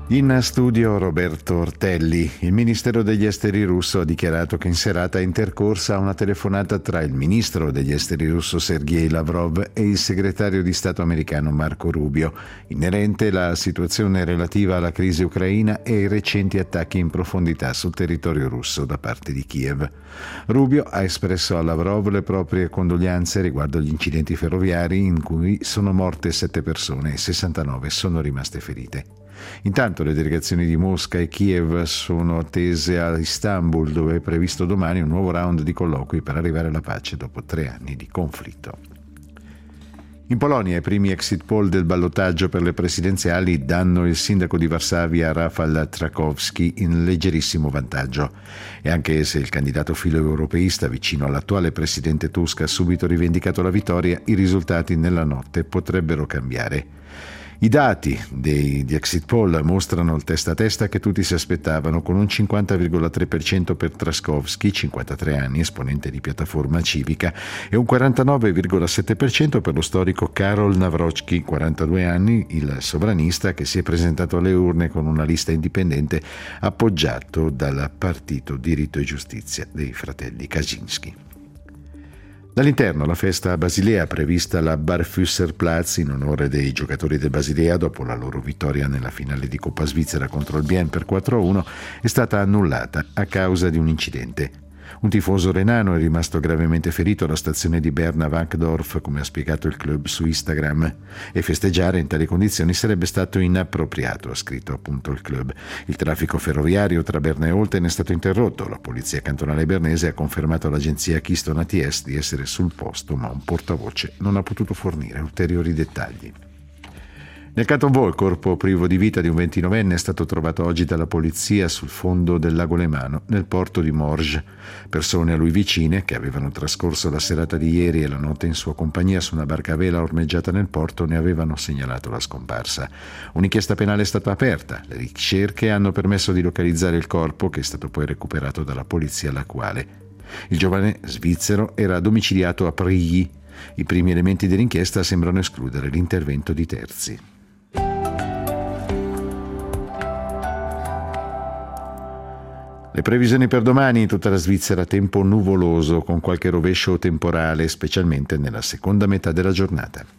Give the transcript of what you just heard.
In studio Roberto Ortelli. Il Ministero degli Esteri russo ha dichiarato che in serata è intercorsa una telefonata tra il ministro degli Esteri russo Sergei Lavrov e il segretario di Stato americano Marco Rubio, inerente alla situazione relativa alla crisi ucraina e ai recenti attacchi in profondità sul territorio russo da parte di Kiev. Rubio ha espresso a Lavrov le proprie condoglianze riguardo agli incidenti ferroviari in cui sono morte 7 persone e 69 sono rimaste ferite. Intanto le delegazioni di Mosca e Kiev sono attese a Istanbul, dove è previsto domani un nuovo round di colloqui per arrivare alla pace dopo 3 anni di conflitto. In Polonia i primi exit poll del ballottaggio per le presidenziali danno il sindaco di Varsavia Rafał Trzaskowski in leggerissimo vantaggio. E anche se il candidato filo-europeista vicino all'attuale presidente Tusk ha subito rivendicato la vittoria, i risultati nella notte potrebbero cambiare. I dati di exit poll mostrano il testa a testa che tutti si aspettavano, con un 50,3% per Trzaskowski, 53 anni, esponente di piattaforma civica, e un 49,7% per lo storico Karol Nawrocki, 42 anni, il sovranista che si è presentato alle urne con una lista indipendente appoggiato dal Partito Diritto e Giustizia dei fratelli Kaczynski. Dall'interno la festa a Basilea, prevista alla Barfüsserplatz in onore dei giocatori del Basilea dopo la loro vittoria nella finale di Coppa Svizzera contro il Bien per 4-1, è stata annullata a causa di un incidente. Un tifoso renano è rimasto gravemente ferito alla stazione di Berna-Wankdorf, come ha spiegato il club su Instagram, e festeggiare in tali condizioni sarebbe stato inappropriato, ha scritto appunto il club. Il traffico ferroviario tra Berna e Olten è stato interrotto. La polizia cantonale bernese ha confermato all'agenzia Keystone ATS di essere sul posto, ma un portavoce non ha potuto fornire ulteriori dettagli. Nel Canton Vaud, il corpo privo di vita di un 29enne è stato trovato oggi dalla polizia sul fondo del lago Lemano, nel porto di Morges. Persone a lui vicine, che avevano trascorso la serata di ieri e la notte in sua compagnia su una barca a vela ormeggiata nel porto, ne avevano segnalato la scomparsa. Un'inchiesta penale è stata aperta. Le ricerche hanno permesso di localizzare il corpo, che è stato poi recuperato dalla polizia lacquale. Il giovane svizzero era domiciliato a Prilly. I primi elementi dell'inchiesta sembrano escludere l'intervento di terzi. Le previsioni per domani: in tutta la Svizzera tempo nuvoloso con qualche rovescio temporale, specialmente nella seconda metà della giornata.